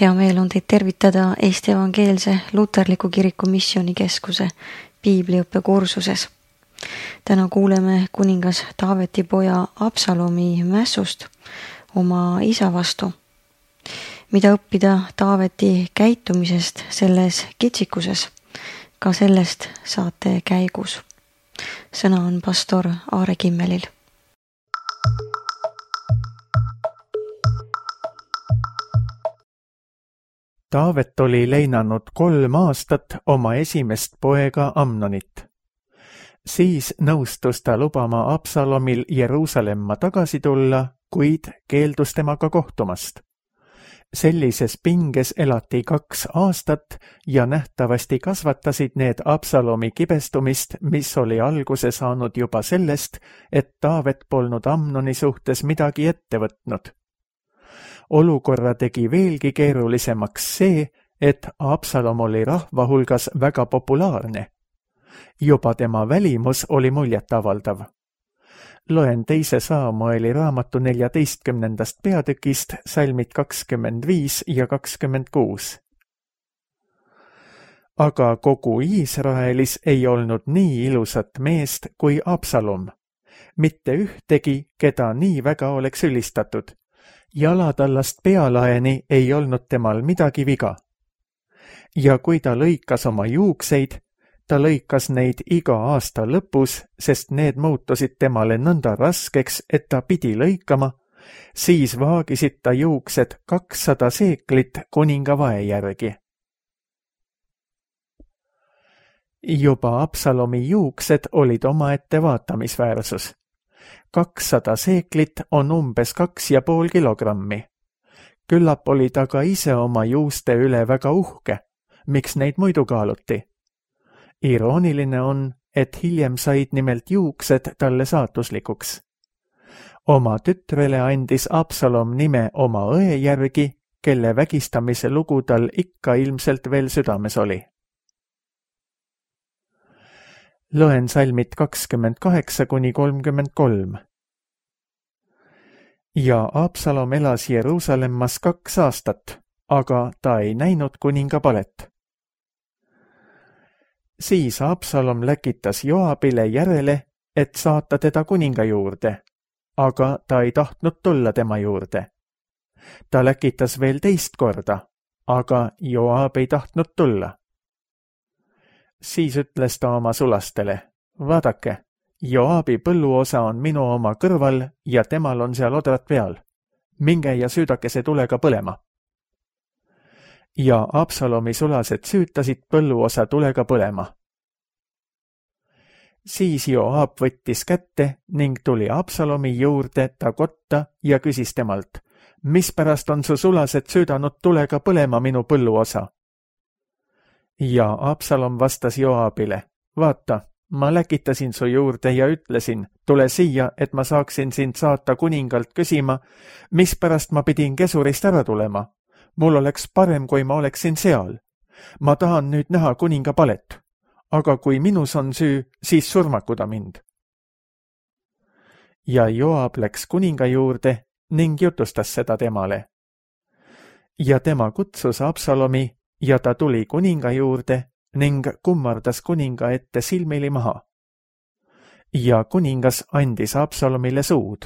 Hea meel on teid tervitada Eesti Evangeelse Luterliku Kiriku Missioonikeskuse piibliõppekursuses. Täna kuuleme kuningas Taaveti poja Absalomi mässust oma isa vastu. Mida õppida Taaveti käitumisest selles kitsikuses, ka sellest saate käigus. Sõna on pastor Aare Kimmelil. Taavet oli leinanud 3 aastat oma esimest poega Amnonit. Siis nõustus ta lubama Absalomil Jeruusalemma tagasi tulla, kuid keeldus temaga kohtumast. Sellises pinges elati 2 aastat ja nähtavasti kasvatasid need Absalomi kibestumist, mis oli alguse saanud juba sellest, et Taavet polnud Amnoni suhtes midagi ette võtnud. Olukorra tegi veelgi keerulisemaks see, et Absalom oli rahva hulgas väga populaarne. Juba tema välimus oli muljetavaldav. Loen 2. Saamueli raamatu 14. peatükist salmid 25 ja 26. Aga kogu Iisraelis ei olnud nii ilusat meest kui Absalom. Mitte ühtegi, keda nii väga oleks ülistatud. Jalatallast pealaeni ei olnud temal midagi viga. Ja kui ta lõikas oma juukseid, ta lõikas neid iga aasta lõpus, sest need muutusid temale nõnda raskeks, et ta pidi lõikama, siis vaagisid ta juuksed 200 seeklit kuninga vae järgi. Juba Absalomi juuksed olid omaette vaatamisväärsus. 200 seeklit on umbes 2,5 kilogrammi. Küllap oli ta ka ise oma juuste üle väga uhke, miks neid muidu kaaluti. Irooniline on, et hiljem said nimelt juuksed talle saatuslikuks. Oma tütrele andis Absalom nime oma õe järgi, kelle vägistamise lugu tal ikka ilmselt veel südames oli. Loen salmid 28-33. Ja Absalom elas Jeruusalemmas 2 aastat, aga ta ei näinud kuninga palet. Siis Absalom läkitas Joabile järele, et saata teda kuninga juurde, aga ta ei tahtnud tulla tema juurde. Ta läkitas veel 2 korda, aga Joab ei tahtnud tulla. Siis ütles ta oma sulastele, vaadake, Joabi põlluosa on minu oma kõrval ja temal on seal odrad peal. Minge ja süüdake see tulega põlema. Ja Absalomi sulased süütasid põlluosa tulega põlema. Siis Joab võttis kätte ning tuli Absalomi juurde ta kotta ja küsis temalt, mispärast on su sulased süüdanud tulega põlema minu põlluosa? Ja Absalom vastas Joabile, vaata, ma läkitasin su juurde ja ütlesin, tule siia, et ma saaksin sind saata kuningalt küsima, mispärast ma pidin kesurist ära tulema. Mul oleks parem, kui ma oleksin seal. Ma tahan nüüd näha kuninga palet, aga kui minus on süü, siis surmaku ta mind. Ja Joab läks kuninga juurde ning jutustas seda temale. Ja tema kutsus Absalomi ja ta tuli kuninga juurde ning kummardas kuninga ette silmili maha. Ja kuningas andis Absalomile suud.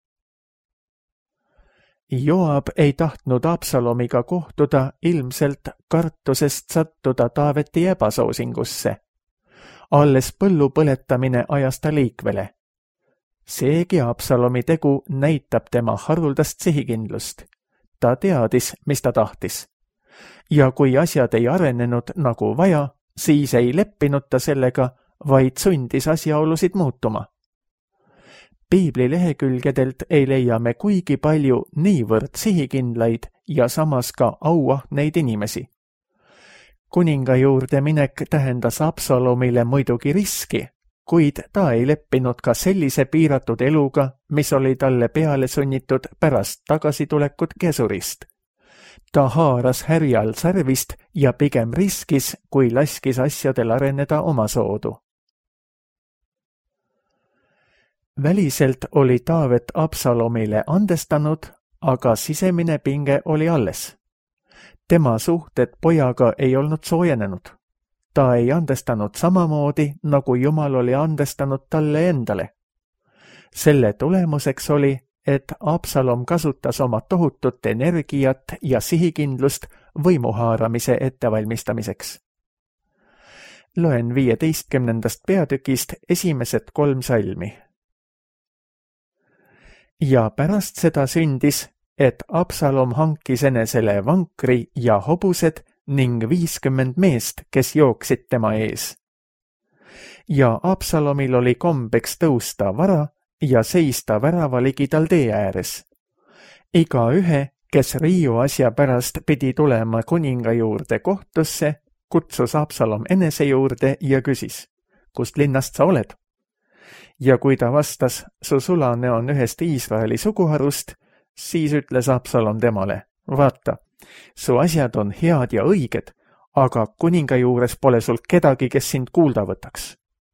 Joab ei tahtnud Absalomiga kohtuda ilmselt kartusest sattuda Taaveti ebasoosingusse. Alles põllu põletamine ajas ta liikvele. Seegi Absalomi tegu näitab tema haruldast sihikindlust. Ta teadis, mis ta tahtis. Ja kui asjad ei arenenud nagu vaja, siis ei leppinud ta sellega, vaid sundis asjaolusid muutuma. Piibli lehekülgedelt ei leia me kuigi palju niivõrd sihikindlaid ja samas ka auahneid inimesi. Kuninga juurde minek tähendas Absalomile muidugi riski, kuid ta ei leppinud ka sellise piiratud eluga, mis oli talle peale sunnitud pärast tagasitulekut kesurist. Ta haaras härjal sarvist ja pigem riskis, kui laskis asjadel areneda omasoodu. Väliselt oli Taavet Absalomile andestanud, aga sisemine pinge oli alles. tema suhted pojaga ei olnud soojenenud. Ta ei andestanud samamoodi, nagu Jumal oli andestanud talle endale. Selle tulemuseks oli, et Absalom kasutas oma tohutut energiat ja sihikindlust võimuhaaramise ettevalmistamiseks. Loen 15. peatükist esimesed 3 salmi. Ja pärast seda sündis, et Absalom hankis enesele vankri ja hobused ning 50 meest, kes jooksid tema ees. Ja Absalomil oli kombeks tõusta vara ja seista värava ligidal tee ääres. Igaühe, kes riiu asja pärast pidi tulema kuninga juurde kohtusse, kutsus Absalom enese juurde ja küsis, kust linnast sa oled? Ja kui ta vastas, su sulane on ühest Iisraeli suguharust, siis ütles Absalom temale, vaata, su asjad on head ja õiged, aga kuninga juures pole sul kedagi, kes sind kuulda võtaks.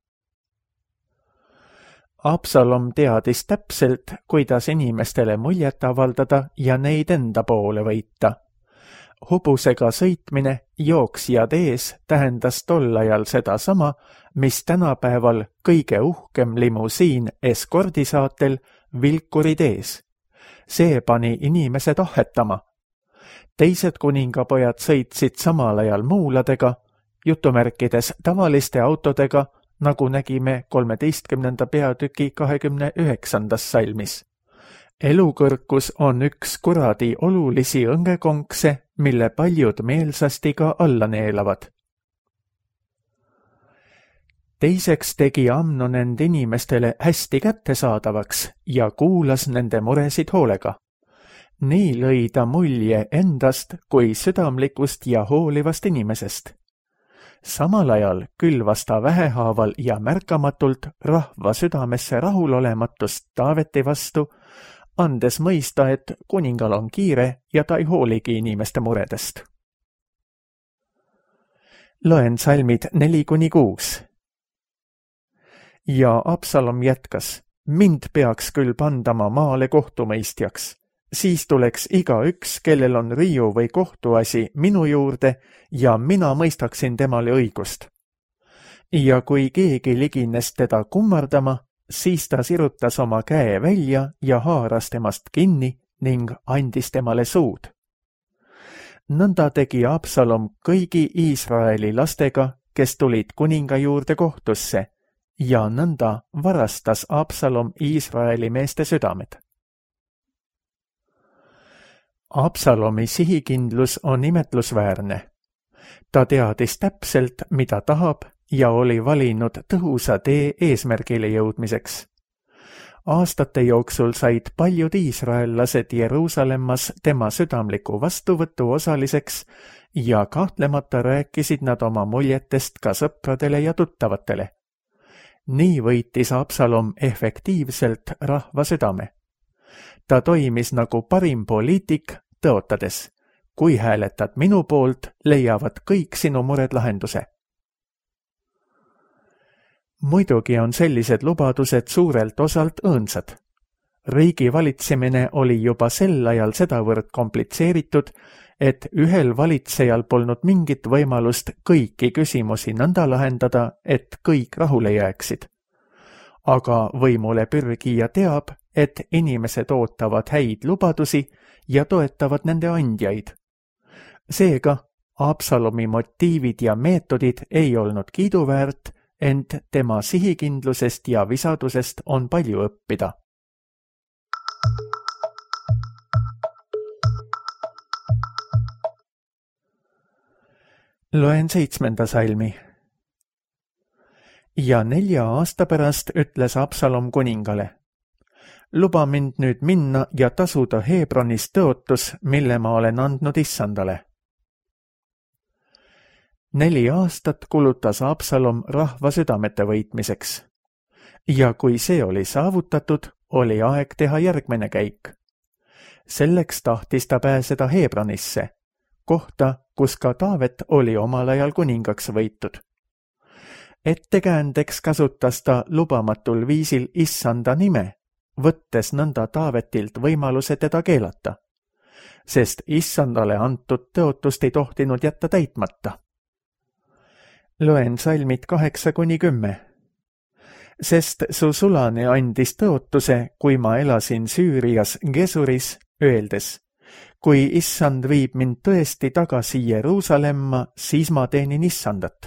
Absalom teadis täpselt, kuidas inimestele muljet avaldada ja neid enda poole võita. Hobusega sõitmine jooksjad ees tähendas tol ajal seda sama, mis tänapäeval kõige uhkem limusiin eskordisaatel vilkurid ees. See pani inimesed ahhetama. Teised kuningapojad sõitsid samal ajal muuladega, jutumärkides tavaliste autodega, nagu nägime 13. peatüki 29. salmis. Elukõrkus on üks kuradi olulisi õngekonkse, mille paljud meelsasti ka alla neelavad. Teiseks tegi Amnon end inimestele hästi kättesaadavaks ja kuulas nende muresid hoolega. Nii lõi ta mulje endast kui südamlikust ja hoolivast inimesest. Samal ajal külvas ta vähehaaval ja märkamatult rahva südamesse rahulolematust Taaveti vastu, andes mõista, et kuningal on kiire ja ta ei hooligi inimeste muredest. Loen salmid 4-6. Ja Absalom jätkas, mind peaks küll pandama maale kohtumõistjaks. Siis tuleks igaüks, kellel on riiu või kohtuasi, minu juurde ja mina mõistaksin temale õigust. Ja kui keegi ligines teda kummardama, siis ta sirutas oma käe välja ja haaras temast kinni ning andis temale suud. Nõnda tegi Absalom kõigi Iisraeli lastega, kes tulid kuninga juurde kohtusse, ja nõnda varastas Absalom Iisraeli meeste südamed. Absalomi sihikindlus on imetlusväärne. Ta teadis täpselt, mida tahab ja oli valinud tõhusa tee eesmärgile jõudmiseks. Aastate jooksul said paljud iisraellased Jeruusalemmas tema südamliku vastuvõtu osaliseks ja kahtlemata rääkisid nad oma muljetest ka sõpradele ja tuttavatele. Nii võitis Absalom efektiivselt rahva südame. Ta toimis nagu parim poliitik, tõotades, kui hääletad minu poolt, leiavad kõik sinu mured lahenduse. Muidugi on sellised lubadused suurelt osalt õõnsad. Riigi valitsemine oli juba sel ajal sedavõrd komplitseeritud, et ühel valitsejal polnud mingit võimalust kõiki küsimusi nõnda lahendada, et kõik rahule jääksid. Aga võimule pürgija teab, et inimesed ootavad häid lubadusi ja toetavad nende andjaid. Seega, Absalomi motiivid ja meetodid ei olnud kiiduväärt, ent tema sihikindlusest ja visadusest on palju õppida. Loen 7. salmi. Ja 4 aasta pärast ütles Absalom kuningale, luba mind nüüd minna ja tasuda Hebronis tõotus, mille ma olen andnud issandale. 4 aastat kulutas Absalom rahva südamete võitmiseks. Ja kui see oli saavutatud, oli aeg teha järgmine käik. Selleks tahtis ta pääseda Hebronisse, kohta, kus ka Taavet oli omal ajal kuningaks võitud. Ettekäändeks kasutas ta lubamatul viisil issanda nime, võttes nõnda Taavetilt võimaluse teda keelata. sest issandale antud tõotust ei tohtinud jätta täitmata. Loen salmid 8-10. Sest su sulane andis tõotuse, kui ma elasin Süürias Gesuris, öeldes, kui issand viib mind tõesti tagasi Jeruusalemma, siis ma teenin issandat.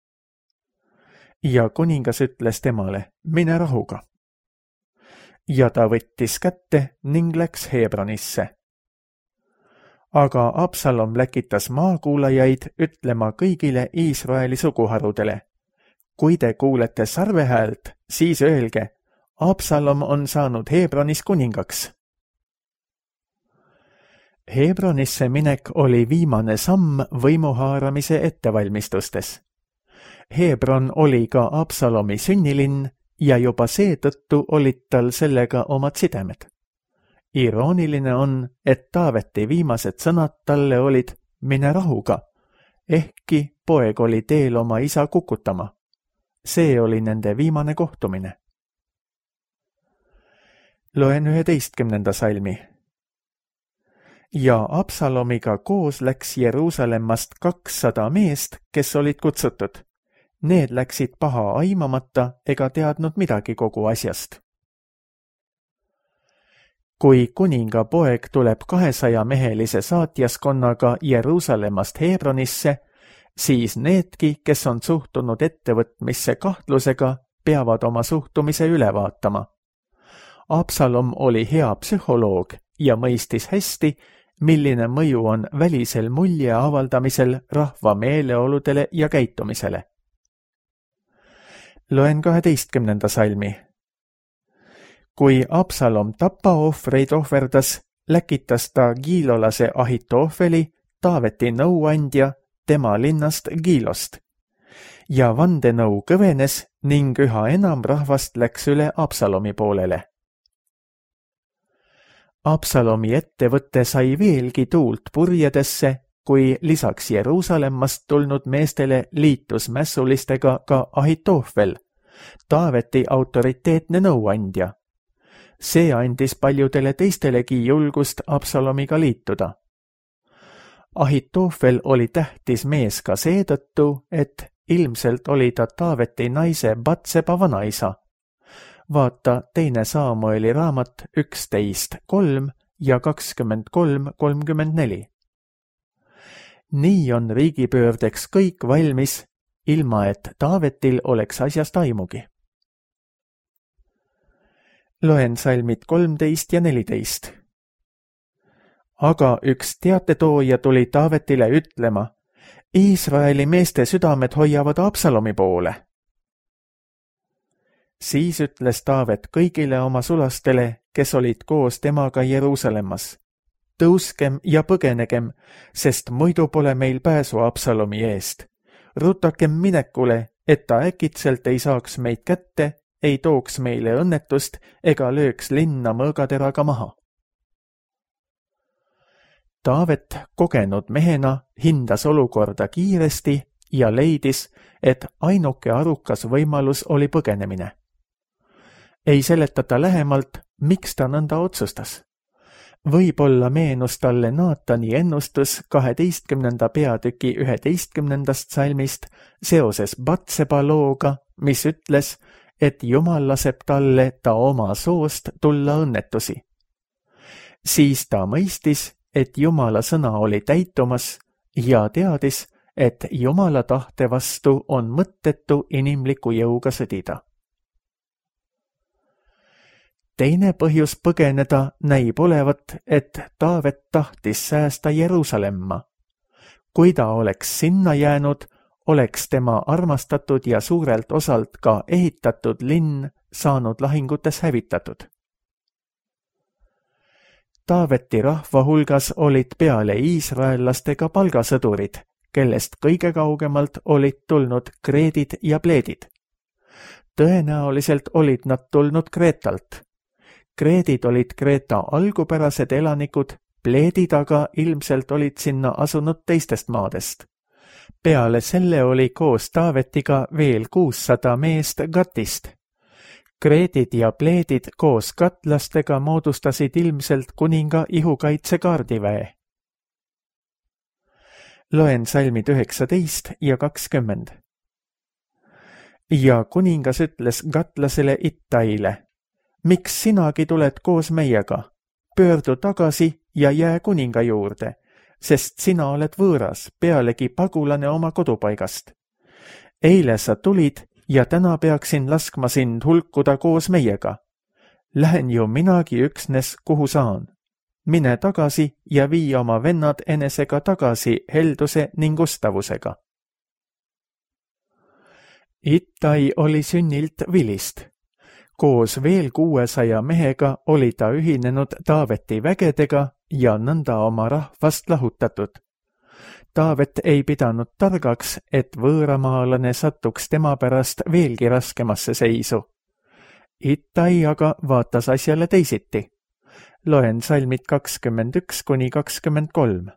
Ja kuningas ütles temale, mine rahuga. Ja ta võttis kätte ning läks Hebronisse. Aga Absalom läkitas maakuulajaid ütlema kõigile Iisraeli suguharudele. Kui te kuulete sarvehäält, siis öelge, Absalom on saanud Hebronis kuningaks. Hebronisse minek oli viimane samm võimuhaaramise ettevalmistustes. Hebron oli ka Absalomi sünnilinn ja juba seetõttu olid tal sellega omad sidemed. Irooniline on, et Taaveti viimased sõnad talle olid mine rahuga, ehkki poeg oli teel oma isa kukutama. See oli nende viimane kohtumine. Loen 11. salmi. Ja Absalomiga koos läks Jeruusalemmast 200 meest, kes olid kutsutud. Need läksid paha aimamata ega teadnud midagi kogu asjast. Kui kuninga poeg tuleb 200-mehelise saatjaskonnaga Jeruusalemmast Hebronisse, siis needki, kes on suhtunud ettevõtmisse kahtlusega, peavad oma suhtumise üle vaatama. Absalom oli hea psühholoog ja mõistis hästi, milline mõju on välisel mulje avaldamisel rahva meeleoludele ja käitumisele. Loen 12. salmi. Kui Absalom tapaohvreid ohverdas, läkitas ta giilolase Ahitoofeli, Taaveti nõuandja, tema linnast Giilost. Ja vandenõu kõvenes ning üha enam rahvast läks üle Absalomi poolele. Absalomi ettevõte sai veelgi tuult purjedesse, kui lisaks Jeruusalemmast tulnud meestele liitus mässulistega ka Ahitoofel, Taaveti autoriteetne nõuandja. See andis paljudele teistelegi julgust Absalomiga liituda. Ahitoofel oli tähtis mees ka seetõttu, et ilmselt oli ta Taaveti naise Batseba vanaisa. Vaata 2. Saamueli raamat 11.3 ja 23.34. Nii on riigipöördeks kõik valmis, ilma et Taavetil oleks asjast aimugi. Loen salmid 13 ja 14. Aga üks teatetooja tuli Taavetile ütlema, Iisraeli meeste südamed hoiavad Absalomi poole. Siis ütles Taavet kõigile oma sulastele, kes olid koos temaga Jeruusalemmas. Tõuskem ja põgenegem, sest muidu pole meil pääsu Absalomi eest. Rutakem minekule, et ta äkitselt ei saaks meid kätte, ei tooks meile õnnetust ega lööks linna mõõgateraga maha. Taavet kogenud mehena hindas olukorda kiiresti ja leidis, et ainuke arukas võimalus oli põgenemine. Ei seletata lähemalt, miks ta nõnda otsustas. Võib-olla meenus talle Naatani ennustus 12. peatüki 11. salmist seoses Batseba looga, mis ütles, et Jumal laseb talle ta oma soost tulla õnnetusi. Siis ta mõistis, et Jumala sõna oli täitumas ja teadis, et Jumala tahte vastu on mõttetu inimliku jõuga sõdida. Teine põhjus põgeneda näib olevat, et Taavet tahtis säästa Jeruusalemma. Kui ta oleks sinna jäänud, oleks tema armastatud ja suurelt osalt ka ehitatud linn saanud lahingutes hävitatud. Taaveti rahva hulgas olid peale iisraellastega palgasõdurid, kellest kõige kaugemalt olid tulnud kreedid ja pleedid. Tõenäoliselt olid nad tulnud Kreetalt. Kreedid olid Kreeta algupärased elanikud, pleedid aga ilmselt olid sinna asunud teistest maadest. Peale selle oli koos Taavetiga veel 600 meest Gatist. Kreedid ja pleedid koos katlastega moodustasid ilmselt kuninga ihukaitsekaardiväe. Loen salmid 19 ja 20. Ja kuningas ütles katlasele Ittaile, miks sinagi tuled koos meiega? Pöördu tagasi ja jää kuninga juurde, sest sina oled võõras, pealegi pagulane oma kodupaigast. Eile sa tulid ja täna peaksin laskma sind hulkuda koos meiega. Lähen ju minagi üksnes, kuhu saan. Mine tagasi ja vii oma vennad enesega tagasi helduse ning ustavusega. Ittai oli sünnilt vilist. Koos veel 600 mehega oli ta ühinenud Taaveti vägedega ja nõnda oma rahvast lahutatud. Taavet ei pidanud targaks, et võõramaalane satuks tema pärast veelgi raskemasse seisu. Ittai aga vaatas asjale teisiti. Loen salmid 21–23.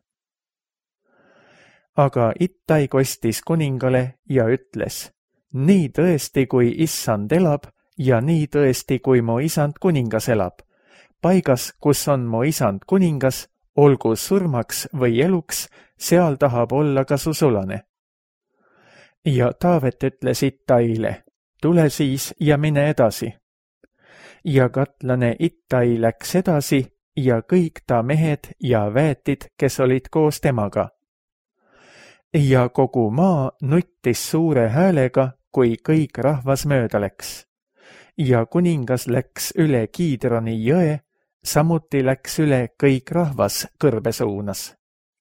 Aga Ittai kostis kuningale ja ütles, nii tõesti, kui issand elab, ja nii tõesti, kui mu isand kuningas elab. Paigas, kus on mu isand kuningas, olgu surmaks või eluks, seal tahab olla ka su sulane. Ja Taavet ütles Ittaile, tule siis ja mine edasi. Ja katlane Ittai läks edasi ja kõik ta mehed ja väetid, kes olid koos temaga. Ja kogu maa nuttis suure häälega, kui kõik rahvas mööda läks. Ja kuningas läks üle Kiidroni jõe, samuti läks üle kõik rahvas kõrbe suunas.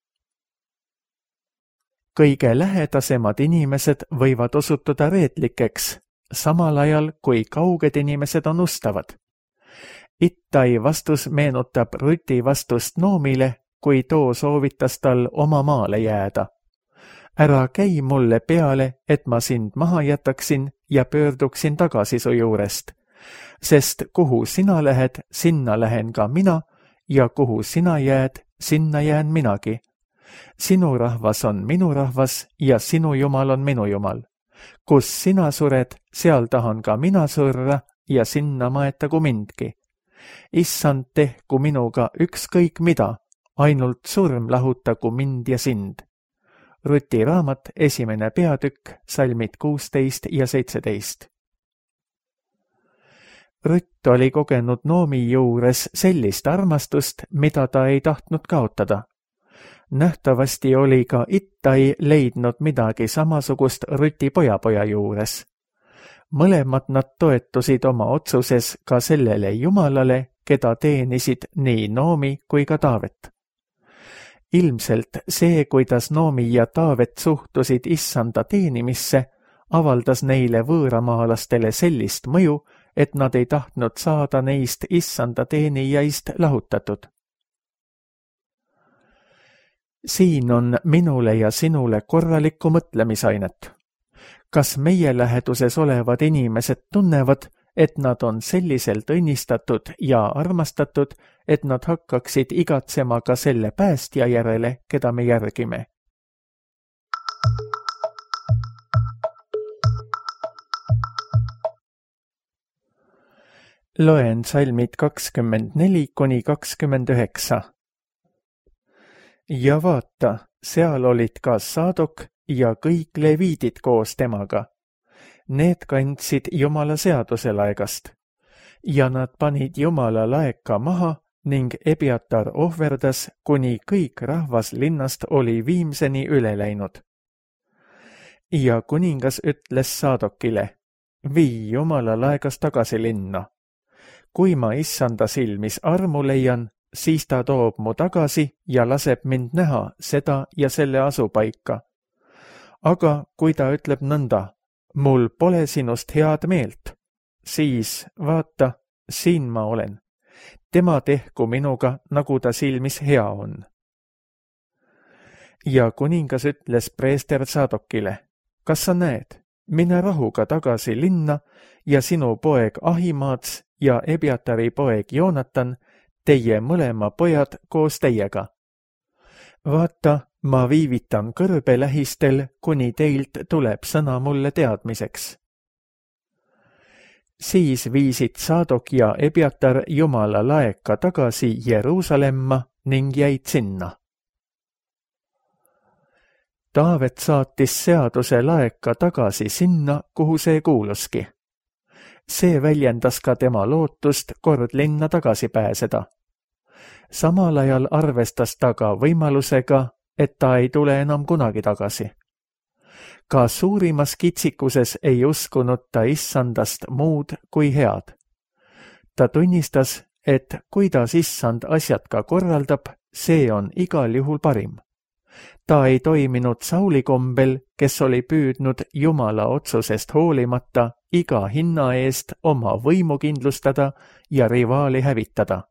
Kõige lähedasemad inimesed võivad osutuda reetlikeks, samal ajal kui kauged inimesed on ustavad. Ittai vastus meenutab Ruti vastust Noomile, kui too soovitas tal oma maale jääda. Ära käi mulle peale, et ma sind maha jätaksin ja pöörduksin tagasi su juurest, sest kuhu sina lähed, sinna lähen ka mina ja kuhu sina jääd, sinna jään minagi. Sinu rahvas on minu rahvas ja sinu jumal on minu jumal. Kus sina sured, seal tahan ka mina surra ja sinna maetagu mindki. Issand, tehku minuga ükskõik mida, ainult surm lahutagu mind ja sind. Ruti raamat 1. peatükk, salmid 16 ja 17. Rutt oli kogenud Noomi juures sellist armastust, mida ta ei tahtnud kaotada. Nähtavasti oli ka Ittai leidnud midagi samasugust Ruti pojapoja juures. Mõlemad nad toetusid oma otsuses ka sellele jumalale, keda teenisid nii Noomi kui ka Taavet. Ilmselt see, kuidas Noomi ja Taavet suhtusid issanda teenimisse, avaldas neile võõramaalastele sellist mõju, et nad ei tahtnud saada neist issanda teenijaist lahutatud. Siin on minule ja sinule korralikku mõtlemisainet. Kas meie läheduses olevad inimesed tunnevad, et nad on selliselt õnnistatud ja armastatud, et nad hakkaksid igatsema ka selle päästja järele, keda me järgime? Loen salmid 24–29. Ja vaata, seal olid ka Saadok ja kõik leviidid koos temaga. Need kandsid Jumala seaduse laegast. Ja nad panid Jumala laeka maha ning Ebiatar ohverdas, kuni kõik rahvas linnast oli viimseni üle läinud. Ja kuningas ütles Saadokile, vii Jumala laegas tagasi linna. Kui ma issanda silmis armu leian, siis ta toob mu tagasi ja laseb mind näha seda ja selle asupaika. Aga kui ta ütleb nõnda, mul pole sinust head meelt, siis vaata, siin ma olen. Tema tehku minuga, nagu ta silmis hea on. Ja kuningas ütles preester Saadokile, kas sa näed, mine rahuga tagasi linna ja sinu poeg Ahimaats ja Ebiatari poeg Joonatan, teie mõlema pojad koos teiega. Vaata, ma viivitan kõrbe lähistel, kuni teilt tuleb sõna mulle teadmiseks. Siis viisid Saadok ja Ebiatar Jumala laeka tagasi Jeruusalemma ning jäid sinna. Taavet saatis seaduse laeka tagasi sinna, kuhu see kuuluski. See väljendas ka tema lootust kord linna tagasi pääseda. Samal ajal arvestas ta ka võimalusega, et ta ei tule enam kunagi tagasi. Ka suurimas kitsikuses ei uskunud ta issandast muud kui head. Ta tunnistas, et kuidas issand asjad ka korraldab, see on igal juhul parim. Ta ei toiminud Sauli kombel, kes oli püüdnud Jumala otsusest hoolimata iga hinna eest oma võimu kindlustada ja rivaali hävitada.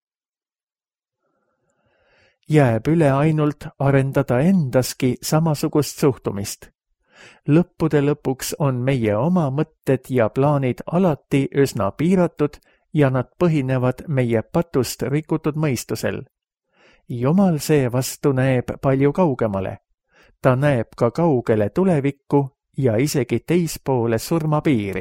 Jääb üle ainult arendada endaski samasugust suhtumist. Lõppude lõpuks on meie oma mõtted ja plaanid alati üsna piiratud ja nad põhinevad meie patust rikutud mõistusel. Jumal seevastu näeb palju kaugemale. Ta näeb ka kaugele tulevikku ja isegi teispoole surmapiiri.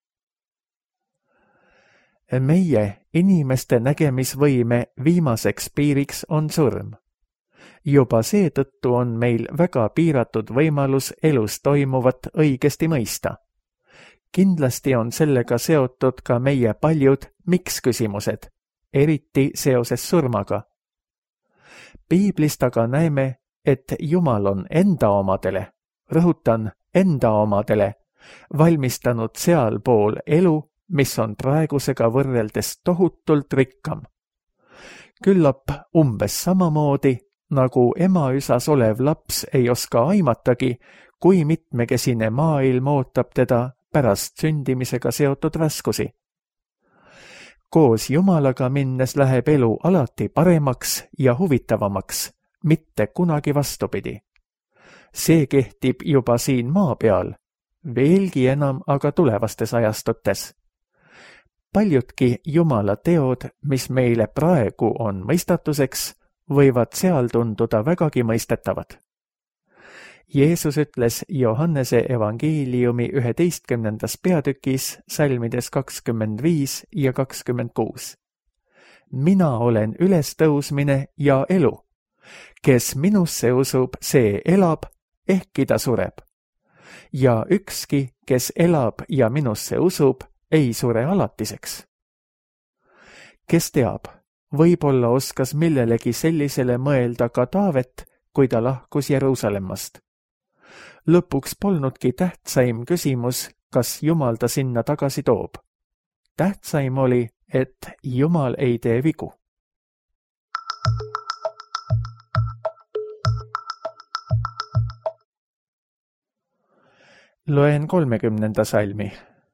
Meie inimeste nägemisvõime viimaseks piiriks on surm. Juba seetõttu on meil väga piiratud võimalus elus toimuvat õigesti mõista. Kindlasti on sellega seotud ka meie paljud miks-küsimused, eriti seoses surmaga. Piiblist aga näeme, et Jumal on enda omadele, rõhutan enda omadele, valmistanud sealpool elu, mis on praegusega võrreldes tohutult rikkam. Küllap umbes samamoodi, nagu emaüsas olev laps ei oska aimatagi, kui mitmekesine maailm ootab teda pärast sündimisega seotud raskusi. Koos Jumalaga minnes läheb elu alati paremaks ja huvitavamaks, mitte kunagi vastupidi. See kehtib juba siin maa peal, veelgi enam aga tulevastes ajastutes. Paljudki Jumala teod, mis meile praegu on mõistatuseks, võivad seal tunduda vägagi mõistetavad. Jeesus ütles Johannese evangeeliumi 11. peatükis salmides 25 ja 26. Mina olen ülestõusmine ja elu. Kes minusse usub, see elab, ehkki ta sureb. Ja ükski, kes elab ja minusse usub, ei sure alatiseks. Kes teab, võib-olla oskas millelegi sellisele mõelda ka Taavet, kui ta lahkus Jeruusalemmast. Lõpuks polnudki tähtsaim küsimus, kas Jumal ta sinna tagasi toob. Tähtsaim oli, et Jumal ei tee vigu. Loen 30. salmi.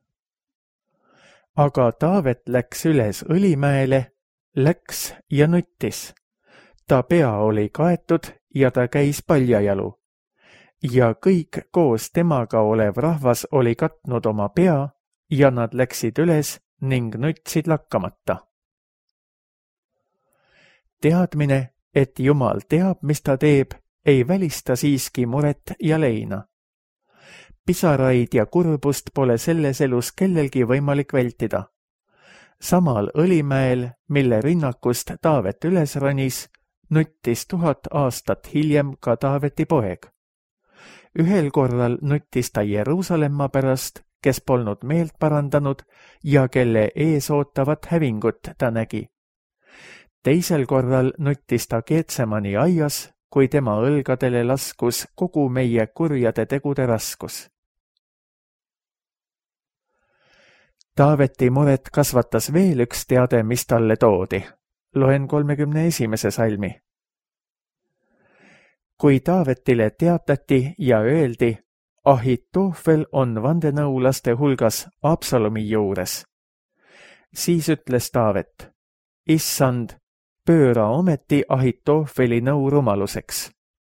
Aga Taavet läks üles Õlimäele, läks ja nuttis. Ta pea oli kaetud ja ta käis paljajalu. Ja kõik koos temaga olev rahvas oli katnud oma pea ja nad läksid üles ning nutsid lakkamata. Teadmine, et Jumal teab, mis ta teeb, ei välista siiski muret ja leina. Pisaraid ja kurbust pole selles elus kellelgi võimalik vältida. Samal Õlimäel, mille rinnakust Taavet üles ronis, nuttis 1000 aastat hiljem ka Taaveti poeg. Ühel korral nuttis ta Jeruusalemma pärast, kes polnud meelt parandanud ja kelle ees ootavat hävingut ta nägi. Teisel korral nuttis ta Getsemani aias, kui tema õlgadele laskus kogu meie kurjade tegude raskus. Taaveti muret kasvatas veel üks teade, mis talle toodi. Loen 31. salmi. Kui Taavetile teatati ja öeldi, Ahitoofel on vandenõulaste hulgas Absalomi juures. Siis ütles Taavet, Issand, pööra ometi Ahitoofeli nõu rumaluseks.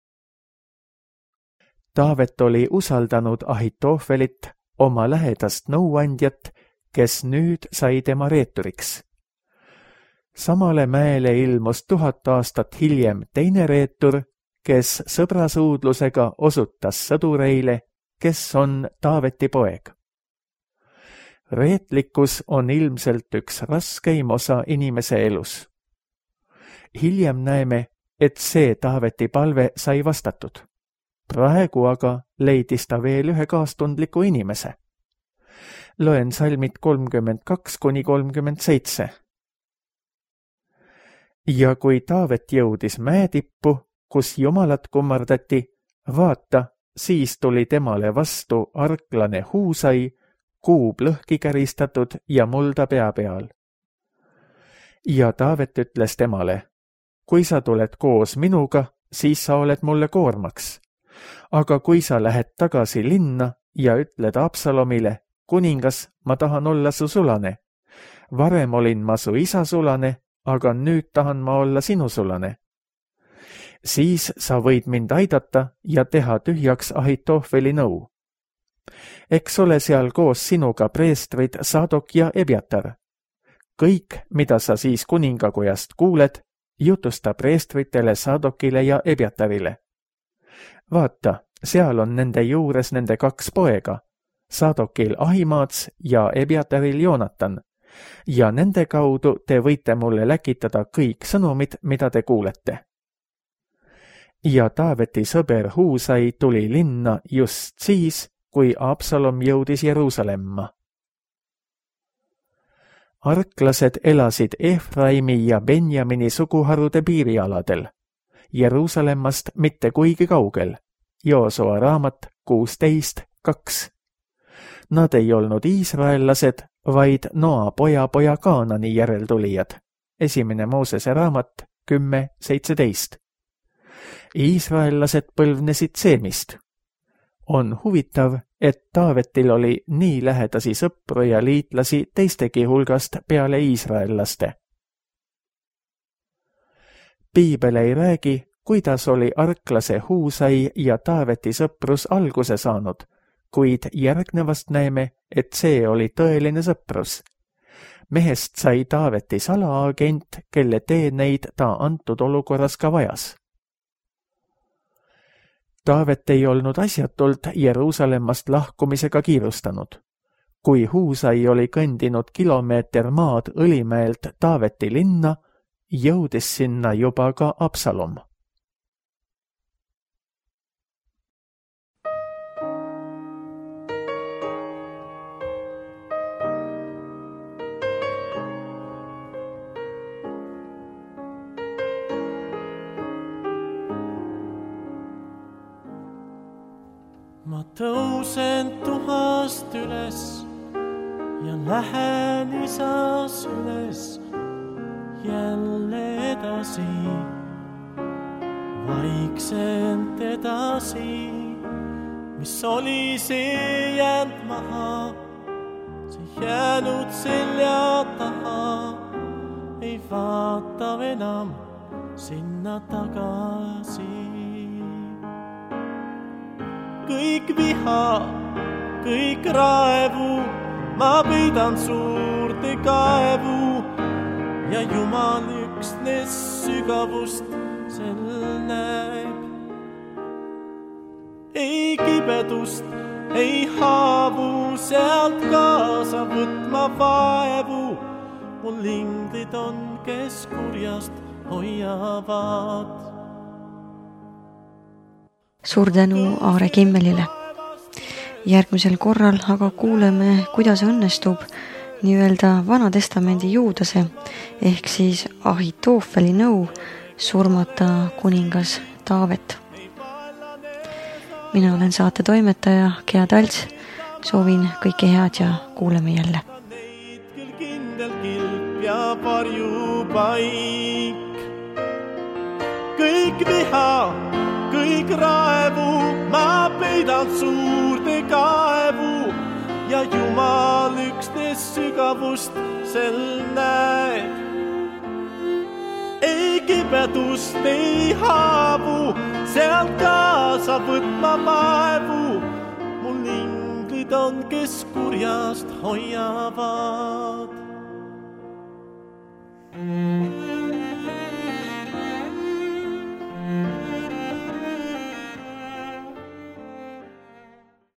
Taavet oli usaldanud Ahitoofelit, oma lähedast nõuandjat, kes nüüd sai tema reeturiks. Samale mäele ilmus 1000 aastat hiljem teine reetur, kes sõbrasuudlusega osutas sõdureile, kes on Taaveti poeg. Reetlikkus on ilmselt üks raskeim osa inimese elus. Hiljem näeme, et see Taaveti palve sai vastatud. Praegu aga leidis ta veel ühe kaastundliku inimese. Loen salmid 32–37. Ja kui Taavet jõudis mäetippu, kus Jumalat kummardati, vaata, siis tuli temale vastu arklane Huusai, kuub lõhki käristatud ja mulda pea peal. Ja Taavet ütles temale, kui sa tuled koos minuga, siis sa oled mulle koormaks. Aga kui sa lähed tagasi linna ja ütled Absalomile, kuningas, ma tahan olla su sulane. Varem olin ma su isa sulane, aga nüüd tahan ma olla sinu sulane. Siis sa võid mind aidata ja teha tühjaks Ahitoofeli nõu. Eks ole seal koos sinuga preestrid Sadok ja Ebjatar. Kõik, mida sa siis kuningakojast kuuled, jutusta preestritele Sadokile ja Ebjatarile. Vaata, seal on nende juures nende 2 poega, Sadokil Ahimaats ja Ebjataril Joonatan, ja nende kaudu te võite mulle läkitada kõik sõnumid, mida te kuulete. Ja Taaveti sõber Huusai tuli linna just siis, kui Absalom jõudis Jeruusalemma. Arklased elasid Efraimi ja Benjamini suguharude piirialadel, Jeruusalemmast mitte kuigi kaugel, Joosua raamat 16:2. Nad ei olnud iisraellased, vaid Noa poja Kaanani järeltulijad, 1. Moosese raamat 10:17. Iisraellased põlvnesid Seemist. On huvitav, et Taavetil oli nii lähedasi sõpru ja liitlasi teistegi hulgast peale iisraellaste. Piibel ei räägi, kuidas oli arklase Huusai ja Taaveti sõprus alguse saanud, kuid järgnevast näeme, et see oli tõeline sõprus. Mehest sai Taaveti salaagent, kelle teeneid ta antud olukorras ka vajas. Taavet ei olnud asjatult Jeruusalemmast lahkumisega kiirustanud. Kui Huusai oli kõndinud kilomeeter maad Õlimäelt Taaveti linna, jõudis sinna juba ka Absalom. Ma tõusen tuhast üles ja lähen isas üles jälle edasi, vaikselt edasi, mis oli see jäänud maha, see jäänud selja taha, ei vaata enam sinna tagasi. Kõik viha, kõik raevu, ma peidan suurde kaevu ja Jumal üksnes sügavust sel näeb. Ei kibedust, ei haavu, sealt kaasa võtma vaevu. Mul inglid on, kes kurjast hoiavad. Suur tänu Aare Kimmelile. Järgmisel korral aga kuuleme, kuidas õnnestub nii-öelda Vana Testamendi Juudase ehk siis Ahitoofeli nõu surmata kuningas Taavet. Mina olen saate toimetaja Gea Talts. Soovin kõike head ja kuuleme jälle. Kindel kilp ja varjupaik. Kõik viha, kõik raevu, ma peidan suurde kaevu ja Jumal üksnes sügavust sel näeb. Ei kibedust, ei haavu, sealt kaasa võtma vaevu. Mul inglid on, kes kurjast hoiavad.